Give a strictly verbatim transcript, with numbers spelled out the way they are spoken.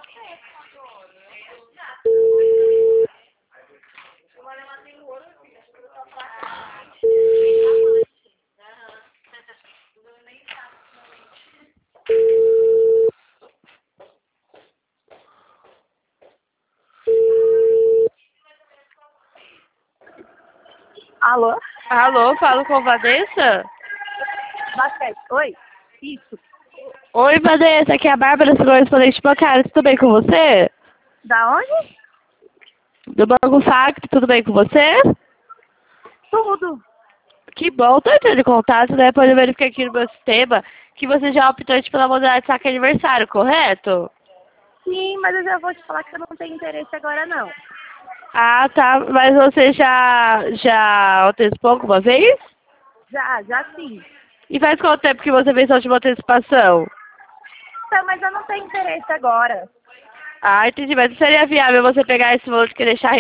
Alô? Alô, falo com Vanessa? Basquete. Oi? Isso. Oi, Vanessa, aqui é a Bárbara, sua correspondente bancária, tudo bem com você? Da onde? Do Banco Facto, tudo bem com você? Tudo. Que bom, tô entrando em contato, né? Depois eu verifiquei aqui no meu sistema que você já optou pela modalidade de saque aniversário, correto? Sim, mas eu já vou te falar que eu não tenho interesse agora, não. Ah, tá, mas você já, já antecipou alguma vez? Já, já sim. E faz quanto tempo que você fez a última antecipação? Tá, mas eu não tenho interesse agora. Ah, entendi, mas seria viável você pegar esse valor que deixar